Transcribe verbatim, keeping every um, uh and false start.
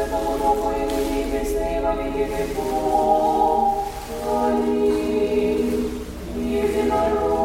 Святого Духа, и ныне и присно, и во веки веков. Аминь. Единородный